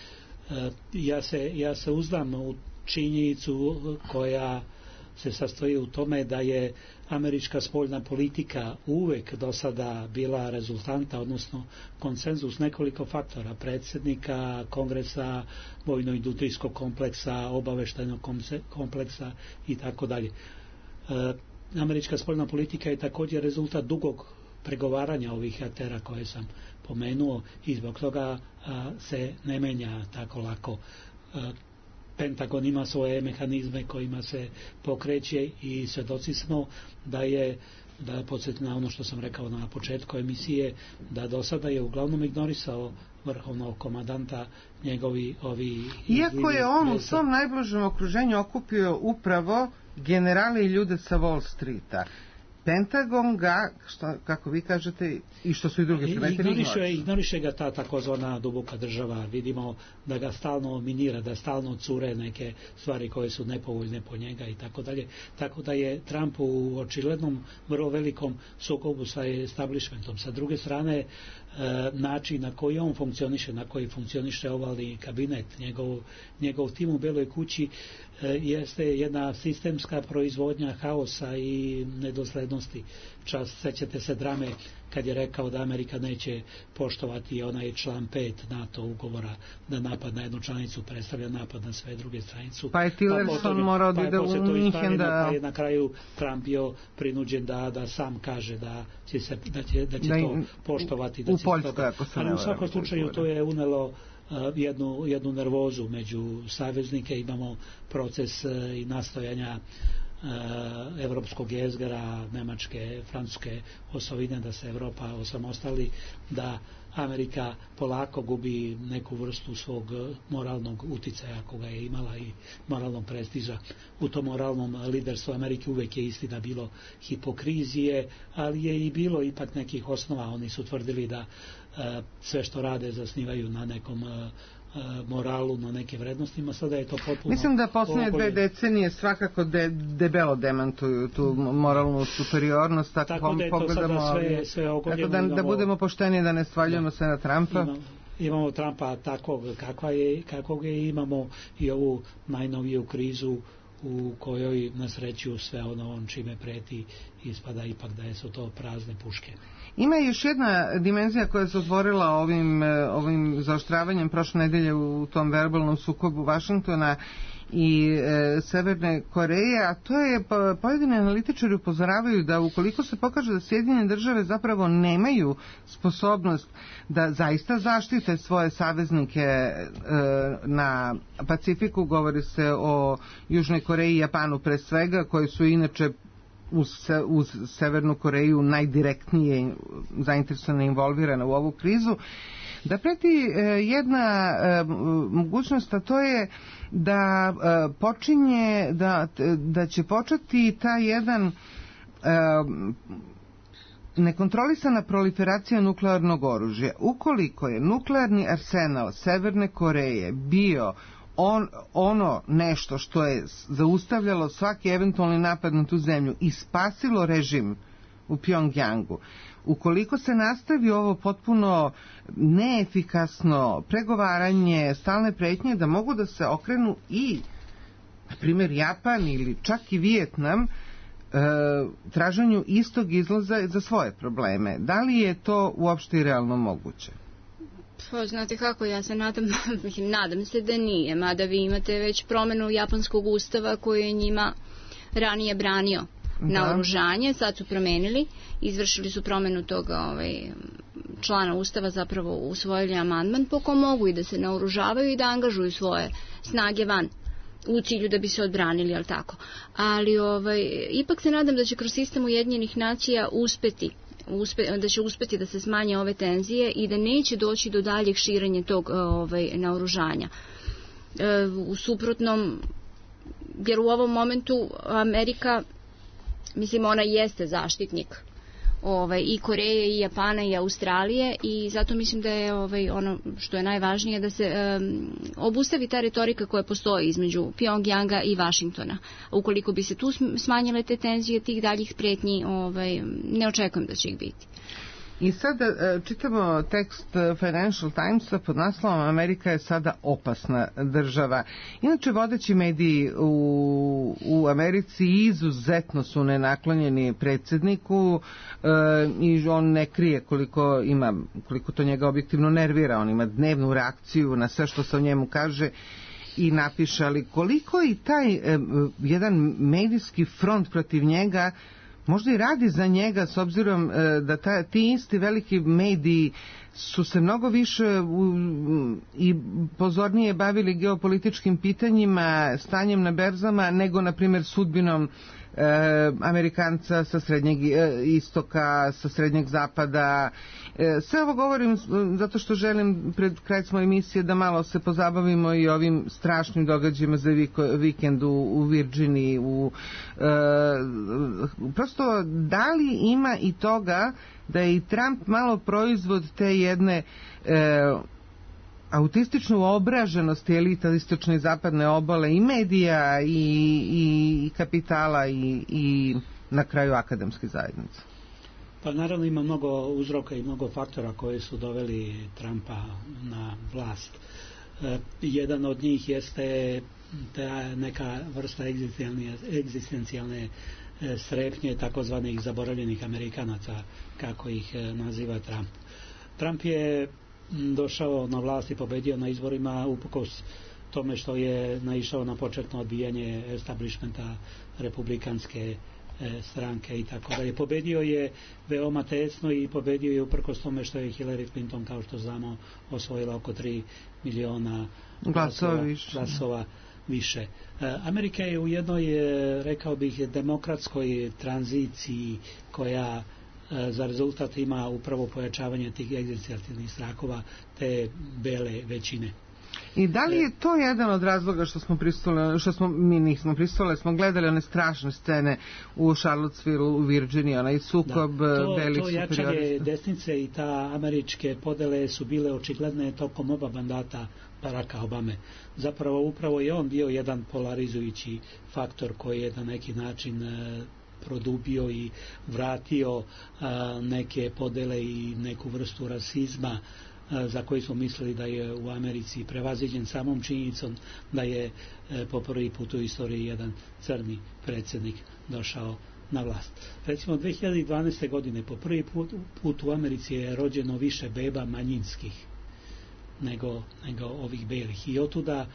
Ja se uzdam u činjenicu koja se sastoji u tome da je američka spoljna politika uvek do sada bila rezultanta, odnosno konsenzus nekoliko faktora: predsjednika, kongresa, vojno-industrijskog kompleksa, obaveštajnog kompleksa i tako dalje. Američka spoljna politika je također rezultat dugog pregovaranja ovih aktera koje sam pomenuo i zbog toga se ne menja tako lako. Pentagon ima svoje mehanizme kojima se pokreće i svjedoci smo da podsjetim na ono što sam rekao na početku emisije, da do sada je uglavnom ignorisao vrhovnog komandanta njegovi iako je on u svom najbližem okruženju okupio upravo generali i ljude sa Wall Streeta. Pentagon ga, kako vi kažete, i što su i druge primetili, ignoriše ga ta takozvana duboka država. Vidimo da ga stalno minira, da stalno cure neke stvari koje su nepovoljne po njega i tako dalje. Tako da je Trump u očiglednom vrlo velikom sukobu sa establishmentom. Sa druge strane, način na koji on funkcioniše, na koji funkcioniše ovalni kabinet, njegov tim u Beloj kući jeste jedna sistemska proizvodnja haosa i nedoslednosti. Sećate se drame kad je rekao da Amerika neće poštovati onaj član 5 NATO ugovora, da napad na jednu članicu predstavlja napad na sve druge stranicu. Pa je Tillerson morao da ide u Minhen da... Pa je na kraju Trump bio prinuđen da sam kaže da će to poštovati. U Poljskoj, ako se ne varam. Ali u svakom slučaju to je unelo jednu nervozu među saveznike. Imamo proces i nastojanja evropskog jezgara, Nemačke, Francuske osovine da se Evropa osamostali, da Amerika polako gubi neku vrstu svog moralnog uticaja koga je imala i moralnog prestiža. U tom moralnom liderstvu Amerike uvek je istina bilo hipokrizije, ali je i bilo ipak nekih osnova. Oni su tvrdili da sve što rade zasnivaju na nekom moralu, na nekim vrednostima. Sada je to potpuno... Mislim da posljednje 2 decenije svakako debelo demantuju tu moralnu superiornost. Tako da je to sada sve ogoljeno. Da budemo pošteni, da ne svaljujemo se na Trumpa. Imamo Trumpa takvog kakvog je, imamo i ovu najnoviju krizu u kojoj na sreću sve ono čime preti ispada ipak da su to prazne puške. Ima još jedna dimenzija koja se otvorila ovim zaoštravanjem prošle nedelje u tom verbalnom sukobu Vašingtona i Severne Koreje, a to je pojedini analitičari upozoravaju da ukoliko se pokaže da Sjedinjene države zapravo nemaju sposobnost da zaista zaštite svoje saveznike na Pacifiku, govori se o Južnoj Koreji i Japanu pre svega, koji su inače uz Severnu Koreju najdirektnije zainteresovana i involvirana u ovu krizu, da preti jedna mogućnost, a to je da počinje, da će početi ta jedan nekontrolisana proliferacija nuklearnog oružja. Ukoliko je nuklearni arsenal Severne Koreje bio ono nešto što je zaustavljalo svaki eventualni napad na tu zemlju i spasilo režim u Pjongjangu, ukoliko se nastavi ovo potpuno neefikasno pregovaranje, stalne pretnje, da mogu da se okrenu i, na primjer, Japan ili čak i Vijetnam traženju istog izlaza za svoje probleme. Da li je to uopšte i realno moguće? Pa, znate kako, ja se nadam se da nije, mada vi imate već promenu japanskog ustava koji je njima ranije branio naoružanje, sad su promenili, izvršili su promenu toga člana ustava, zapravo usvojili amandman po kom mogu i da se naoružavaju i da angažuju svoje snage van u cilju da bi se odbranili, jel tako? Ali ipak se nadam da će kroz sistem Ujedinjenih nacija da će uspeti da se smanje ove tenzije i da neće doći do daljeg širenja tog naoružanja. U suprotnom, jer u ovom momentu Amerika, mislim, ona jeste zaštitnik i Koreje i Japana i Australije, i zato mislim da je ono što je najvažnije da se obustavi ta retorika koja postoji između Pjongjanga i Vašingtona. Ukoliko bi se tu smanjile te tenzije, tih daljih pretnji ne očekujem da će ih biti. I sada čitamo tekst Financial Timesa pod naslovom Amerika je sada opasna država. Inače, vodeći mediji u Americi izuzetno su nenaklonjeni predsjedniku i on ne krije koliko to njega objektivno nervira. On ima dnevnu reakciju na sve što se o njemu kaže i napiše, ali koliko i taj jedan medijski front protiv njega možda i radi za njega, s obzirom da ti isti veliki mediji su se mnogo više i pozornije bavili geopolitičkim pitanjima, stanjem na berzama, nego, na primjer, sudbinom Amerikanca sa srednjeg istoka, sa srednjeg zapada. Sve ovo govorim zato što želim pred kraj svoje emisije da malo se pozabavimo i ovim strašnim događajima za vikend u Virginiji. Prosto, da li ima i toga da je i Trump malo proizvod te jedne autističnu obraženost elita istočne i zapadne obale i medija i kapitala i na kraju akademske zajednice? Pa naravno ima mnogo uzroka i mnogo faktora koji su doveli Trumpa na vlast. Jedan od njih jeste ta neka vrsta egzistencijalne strepnje takozvanih zaboravljenih Amerikanaca, kako ih naziva Trump. Trump je došao na vlast i pobedio na izborima uprkos tome što je naišao na početno odbijanje establishmenta republikanske stranke i tako dalje. Pobedio je veoma tesno i pobedio je uprkos tome što je Hillary Clinton, kao što znamo, osvojila oko 3 miliona glasova više. Amerika je u jednoj, rekao bih, demokratskoj tranziciji koja za rezultat ima upravo pojačavanje tih egzistencijalnih strahova te bele većine. I da li je to jedan od razloga mi nismo pristali, smo gledali one strašne scene u Charlottesville, u Virginiji, onaj sukob belih superiorista? To jačanje desnice i ta američke podele su bile očigledne tokom oba mandata Baracka Obame. Zapravo upravo je on bio jedan polarizujući faktor koji je na neki način produbio i vratio neke podele i neku vrstu rasizma za koji smo mislili da je u Americi prevaziđen samom činjenicom da je po prvi put u istoriji jedan crni predsjednik došao na vlast. Recimo 2012. godine po prvi put u Americi je rođeno više beba manjinskih nego ovih belih. I otuda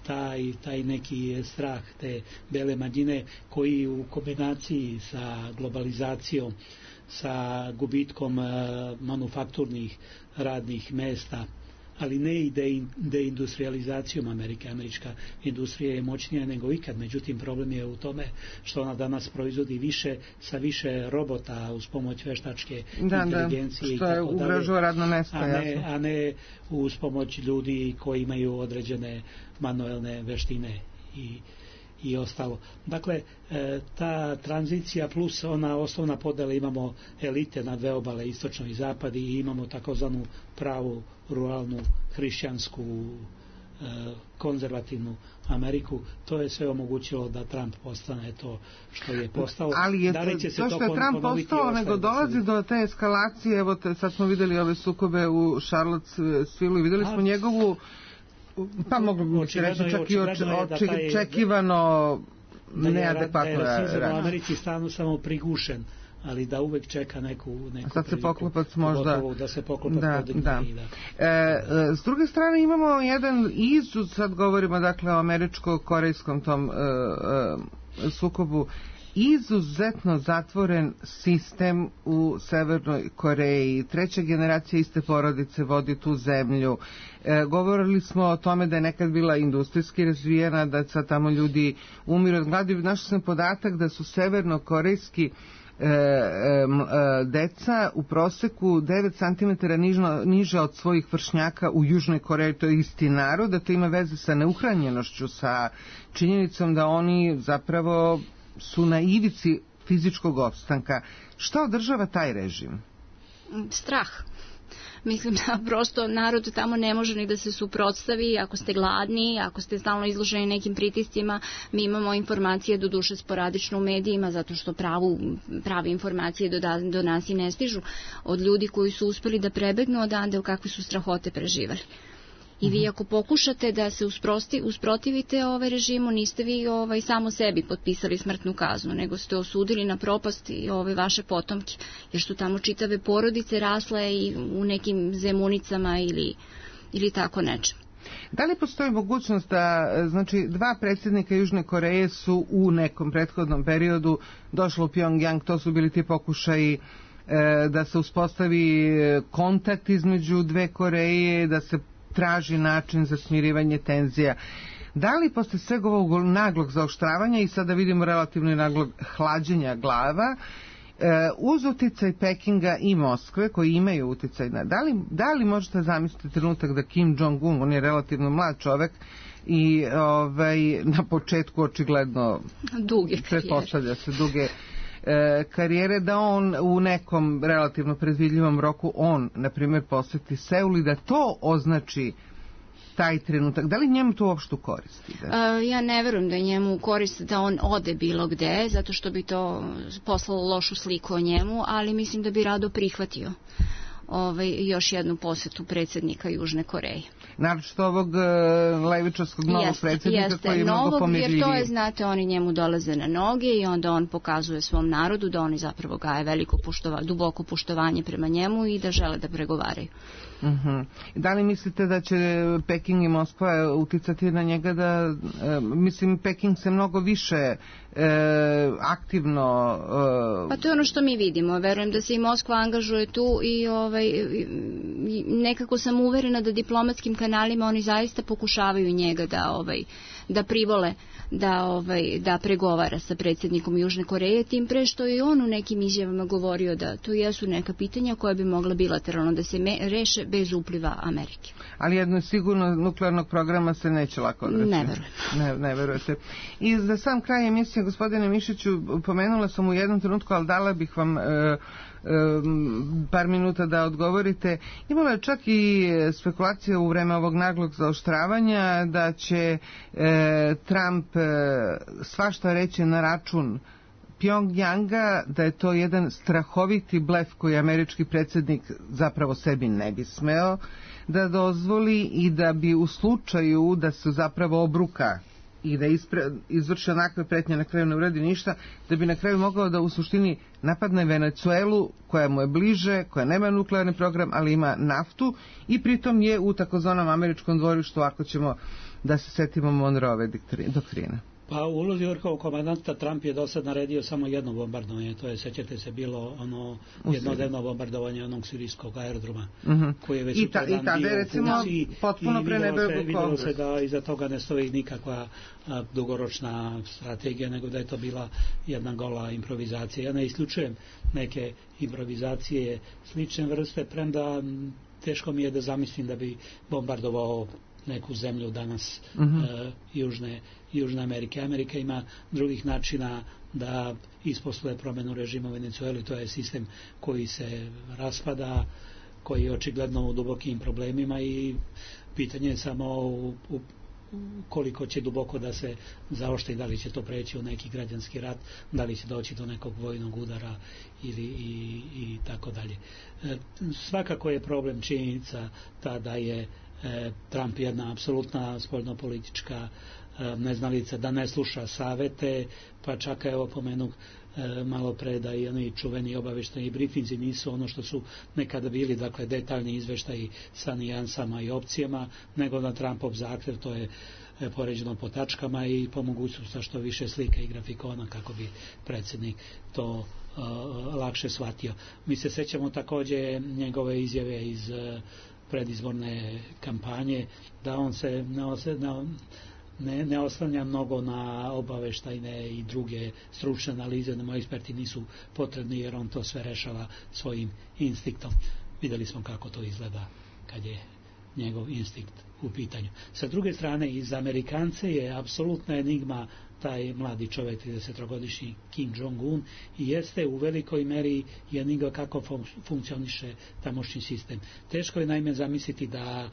taj neki strah te bele manjine koji u kombinaciji sa globalizacijom, sa gubitkom manufakturnih radnih mesta, ali ne i deindustrializacijom Amerike. Američka industrija je moćnija nego ikad, međutim problem je u tome što ona danas proizvodi sa više robota uz pomoć veštačke inteligencije, što je ugrožava radno mesto, a ne uz pomoć ljudi koji imaju određene manuelne veštine i ostalo. Dakle, ta tranzicija plus ona osnovna podela, imamo elite na dve obale, istočno i zapad, i imamo takozvanu pravu ruralnu hrišćansku konzervativnu Ameriku. To je sve omogućilo da Trump postane to što je postao. Ali je to što je Trump postao, nego dolazi do te eskalacije. Evo sad smo videli ove sukobe u Charlottesville i videli smo njegovu, pa mogli bi se reći čak i očekivano neadekvatno rasizam u Americi stanu samo prigušen, ali da uvek čeka neku sad se poklopac možda da se poklopac podigne. S druge strane imamo jedan izuz, sad govorimo dakle o američko-korejskom tom sukobu, izuzetno zatvoren sistem u Severnoj Koreji. Treća generacija iste porodice vodi tu zemlju. Govorili smo o tome da je nekad bila industrijski razvijena, da sad tamo ljudi umiru od gladi. Našao sam podatak da su severnokorejski deca u proseku 9 cm niže od svojih vršnjaka u Južnoj Koreji. To je isti narod, da to ima veze sa neuhranjenošću, sa činjenicom da oni zapravo su na ivici fizičkog opstanka. Šta održava taj režim? Strah. Mislim da prosto narod tamo ne može ni da se suprotstavi. Ako ste gladni, ako ste stalno izloženi nekim pritiscima, mi imamo informacije do duše sporadično u medijima, zato što prave informacije do nas i ne stižu od ljudi koji su uspeli da prebegnu odande, u kakve su strahote preživali. I vi ako pokušate da se usprotivite režimu, niste vi samo sebi potpisali smrtnu kaznu, nego ste osudili na propast i vaše potomke, jer su tamo čitave porodice rasle i u nekim zemunicama ili tako nečem. Da li postoji mogućnost da, znači, dva predsjednika Južne Koreje su u nekom prethodnom periodu došlo u Pyongyang, to su bili ti pokušaji da se uspostavi kontakt između dve Koreje, da se traži način za smirivanje tenzija. Da li posle svega ovog naglog zaoštravanja i sada vidimo relativno naglog hlađenja glava, uz uticaj Pekinga i Moskve, koji imaju uticaj da li možete zamisliti trenutak da Kim Jong-un, on je relativno mlad čovek i na početku očigledno pretpostavlja se duge karijere, da on u nekom relativno predvidljivom roku na primjer posjeti Seul i da to označi taj trenutak. Da li njemu to uopšte koristi? Ja ne verujem da je njemu korist da on ode bilo gde, zato što bi to poslalo lošu sliku o njemu, ali mislim da bi rado prihvatio još jednu posetu predsjednika Južne Koreje. Naročito ovog levičarskog novog predsjednika koji je mnogo pomirljiviji. Jer to je, znate, oni njemu dolaze na noge i onda on pokazuje svom narodu da oni zapravo gaje duboko poštovanje prema njemu i da žele da pregovaraju. Da li mislite da će Peking i Moskva uticati na njega da, mislim, Peking se mnogo više aktivno... Pa to je ono što mi vidimo. Verujem da se i Moskva angažuje tu i nekako sam uverena da diplomatskim kanalima oni zaista pokušavaju njega da privole da pregovara sa predsjednikom Južne Koreje, tim pre što je on u nekim izjavama govorio da to jesu neka pitanja koja bi mogla bilateralno da se reše bez upliva Amerike. Ali jedno sigurno nuklearnog programa se neće lako odreći. Ne verujem. Ne verujete. I za sam kraj emisije, gospodine Mišiću, pomenula sam u jednom trenutku, ali dala bih vam par minuta da odgovorite. Imalo je čak i spekulacija u vreme ovog naglog zaoštravanja da će Trump svašta reći na račun Pyongyanga, da je to jedan strahoviti blef koji američki predsjednik zapravo sebi ne bi smeo da dozvoli i da bi u slučaju da se zapravo obruka i da izvrši onakve pretnje, na kraju ne uradi ništa, da bi na kraju mogao da u suštini napadne Venecuelu, koja mu je bliže, koja nema nuklearni program, ali ima naftu, i pritom je u takozvanom američkom dvorištu, ako ćemo da se setimo Monroeve doktrine. Pa u ulozi vrhovnog komandanta Trump je do sad naredio samo jedno bombardovanje, to je, sećate se, bilo ono jednodnevno bombardovanje onog sirijskog aerodroma, koji je već i tada je recimo potpuno prenebregao. Videlo se da iza toga ne stoji nikakva dugoročna strategija, nego da je to bila jedna gola improvizacija. Ja ne isključujem neke improvizacije slične vrste, premda teško mi je da zamislim da bi bombardovao neku zemlju danas Južne Amerike. Amerika ima drugih načina da isposluje promenu režima u Venecueli. To je sistem koji se raspada, koji je očigledno u dubokim problemima i pitanje je samo koliko će duboko da se zaoštri, da li će to preći u neki građanski rat, da li će doći do nekog vojnog udara i tako dalje. Svakako je problem činjenica ta da je Trump jedna apsolutna spoljnopolitička neznalica, da ne sluša savete, pa čak evo pomenuk malo pre da i oni čuveni obaveštajni brifinzi nisu ono što su nekada bili, dakle detaljni izveštaji sa nijansama i opcijama, nego na Trumpov zahtev, to je poređeno po tačkama i po mogućnosti što više slika i grafikona kako bi predsjednik to lakše shvatio. Mi se sećamo takođe njegove izjave iz predizborne kampanje, da on se ne oslanja mnogo na obaveštajne i druge stručne analize, da moji eksperti nisu potrebni jer on to sve rešava svojim instinktom. Videli smo kako to izgleda kad je njegov instinkt u pitanju. Sa druge strane, iz Amerikance je apsolutna enigma taj mladi čovjek, 33-godišnji Kim Jong-un, i jeste u velikoj meri enigma kako funkcioniše tamošnji sistem. Teško je naime zamisliti da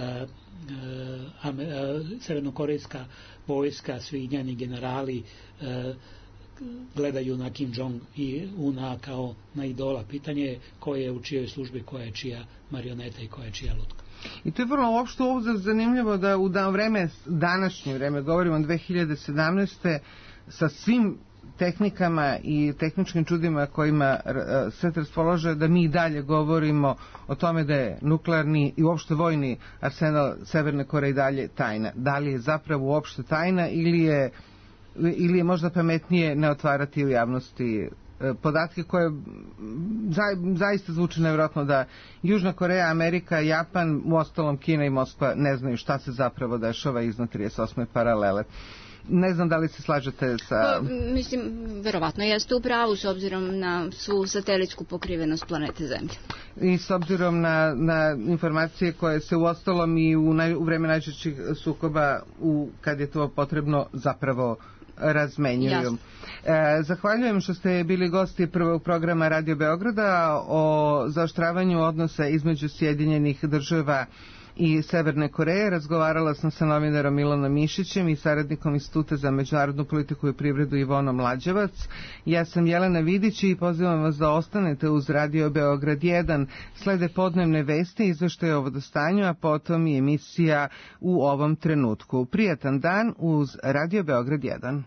severnokorejska vojska, svi njeni generali gledaju na Kim Jong-una kao na idola. Pitanje je ko je u čijoj službi, koja je čija marioneta i koja je čija lutka. I to je vrlo uopšte ovdje zanimljivo da u današnje vreme, govorimo 2017. sa svim tehnikama i tehničkim čudima kojima svet raspolaže, da mi i dalje govorimo o tome da je nuklearni i uopšte vojni arsenal Severne Koreje i dalje tajna. Da li je zapravo uopšte tajna ili je možda pametnije ne otvarati u javnosti podatke koje zaista zvuče nevjerojatno, da Južna Koreja, Amerika, Japan, uostalom Kina i Moskva ne znaju šta se zapravo dešava iznad 38. paralele. Ne znam da li se slažete sa... Mislim, verovatno jeste u pravu s obzirom na svu satelitsku pokrivenost planete Zemlje. I s obzirom na informacije koje se uostalom i u vreme najčešćih sukoba, kad je to potrebno, zapravo razmenjuju. Zahvaljujem što ste bili gosti prvog programa Radio Beograda o zaoštravanju odnosa između Sjedinjenih Država i Severne Koreje. Razgovarala sam sa novinarom Milanom Mišićem i saradnikom Instituta za međunarodnu politiku i privredu Ivonom Lađevac. Ja sam Jelena Vidić i pozivam vas da ostanete uz Radio Beograd 1. Slede podnevne vesti, izveštaje o vodostanju, a potom i emisija U ovom trenutku. Prijatan dan uz Radio Beograd 1.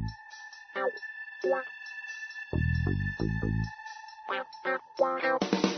Wow.